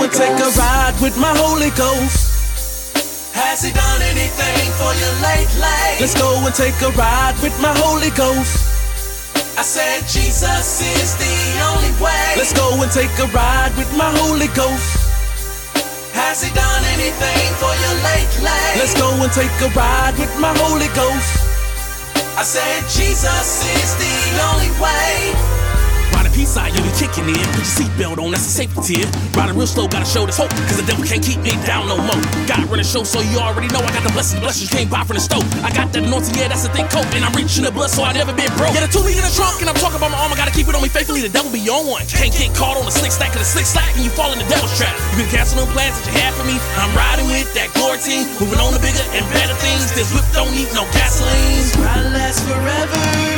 and take a ride with my Holy Ghost. Has he done anything for you lately? Let's go and take a ride with my Holy Ghost. I said Jesus is the only way. Let's go and take a ride with my Holy Ghost. Has he done anything for you lately? Let's go and take a ride with my Holy Ghost. I said Jesus is the only way. Riding peace side, you be kicking in. Put your seatbelt on, that's a safety tip. Riding real slow, gotta show this hope, cause the devil can't keep me down no more. Gotta run a show, so you already know I got the blessings you can't buy from the stove. I got that anointing, yeah, that's a thick coat, and I'm reaching the blood, so I never been broke. Yeah, the 2 liter in the trunk, and I'm talking about my armor, gotta keep it on me faithfully, the devil be on one. Can't get caught on the slick stack, cause the slick slack, and you fall in the devil's trap. You can cancel them plans that you had for me. I'm riding with that glory team, moving on to bigger and better things. This whip don't need no gasoline. This ride lasts forever.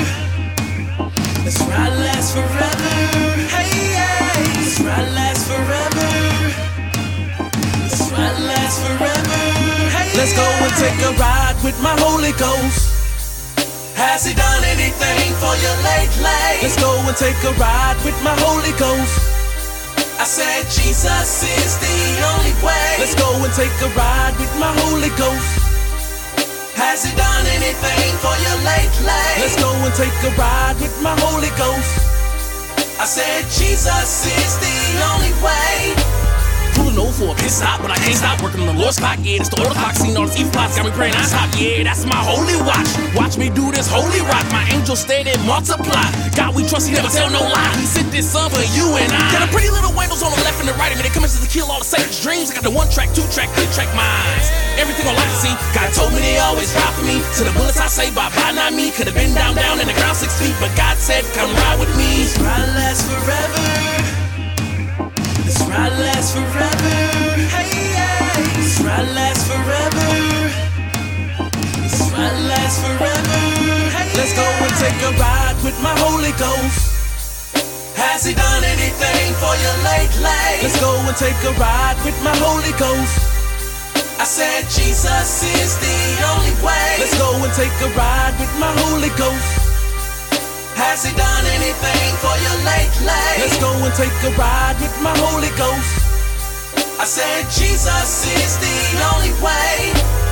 This ride lasts forever. Hey, hey. This ride lasts forever. This ride lasts forever. Hey, let's go and take a ride with my Holy Ghost. Has he done anything for you lately? Let's go and take a ride with my Holy Ghost. I said Jesus is the only way. Let's go and take a ride with my Holy Ghost. Has he done anything for you lately? Let's go and take a ride with my Holy Ghost. I said Jesus is the only way. Pulling over for a pit stop, but I can't stop working on the Lord's clock. Yeah, it's the order clock, seen all these evil plots, got me praying non-stop. Yeah, that's my holy watch. Watch me do this holy rock. My angels steady multiply. God we trust, he never tell no lie. He sent this son for you and I. Got a pretty little windows on the left and the right. I mean, they come in to kill all the Satan's dreams. I got the 1 track, 2 track, 3 track minds. Everything on life to see. God told me they always ride for me. To the bullets I say bye-bye, not me. Could've been down in the ground 6 feet, but God said come ride with me. This ride lasts forever. This ride lasts forever. Hey, hey. This ride lasts forever. This ride lasts forever. Hey, let's go and take a ride with my Holy Ghost. Has he done anything for you lately? Let's go and take a ride with my Holy Ghost. I said Jesus is the only way. Let's go and take a ride with my Holy Ghost. Has he done anything for you lately? Let's go and take a ride with my Holy Ghost. I said Jesus is the only way.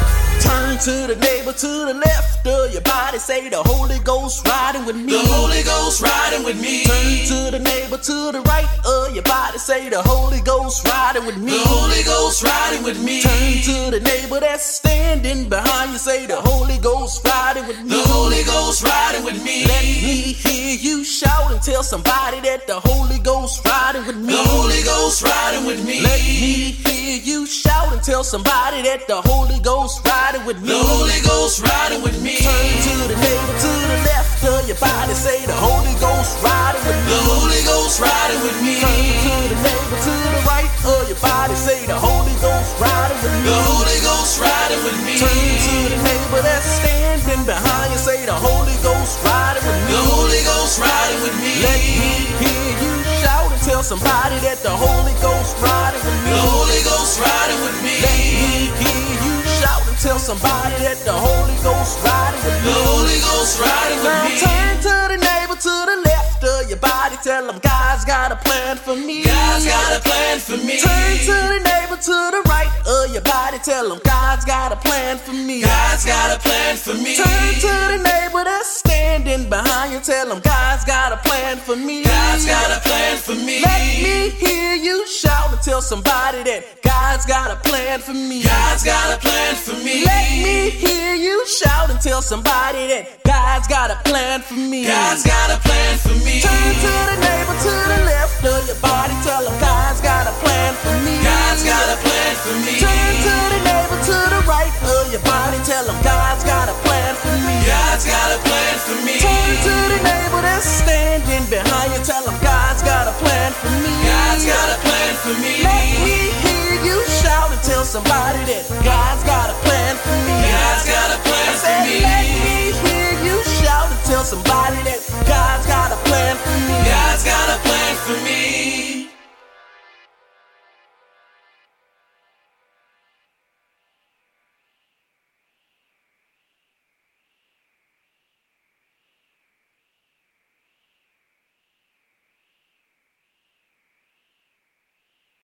Turn to the neighbor to the left of your body, say the Holy Ghost riding with me. The Holy Ghost riding with me. Turn to the neighbor to the right of your body, say the Holy Ghost riding with me. The Holy Ghost riding with me. Turn to the neighbor that's standing behind you, say the Holy Ghost riding with me. The Holy Ghost riding with me. Let me hear you shout and tell somebody that the Holy Ghost riding with me. The Holy Ghost riding with me. Let me hear you shout and tell somebody that the Holy Ghost riding with me. The Holy Ghost riding with me. Turn to the neighbor to the left of your body, say the Holy Ghost riding with me. The Holy Ghost riding with me. Turn to the neighbor to the right of your body, say the Holy Ghost riding with me. The Holy Ghost riding with me. Turn to the neighbor that's standing behind you, say the Holy Ghost riding with me. The Holy Ghost riding with me. Let me hear you shout and tell somebody that the Holy Ghost riding with me. The Holy Ghost riding with me. Let me hear you shout and tell somebody that the Holy Ghost riding with me. The Holy Ghost riding with me. Now turn to the neighbor to the left of your body, tell them God's got a plan for me. God's got a plan for me. Turn to the neighbor to the right of your body, tell them God's got a plan for me. God's got a plan for me. Turn to the neighbor that's standing behind you, tell them God's got a plan for me. God's got a plan for me. Let me hear you shout and tell somebody that God's got a plan for me. God's got a plan for me. Let me hear you shout and tell somebody that God's got a plan for me. God's got a plan for me. Turn to the neighbor to the left of your body, tell them God's got a plan for me. God's got a plan for me. Turn to the neighbor to the right of your body, tell them God's got a plan for me. God's got a plan for me. Turn to the neighbor that's standing behind you, tell them God's got a plan for me. God's got a plan for me. Let me hear you shout and tell somebody that God's got a plan for me. God's got a plan for me. Let me hear you shout and tell somebody that God's got a plan for me. God's got a plan for me.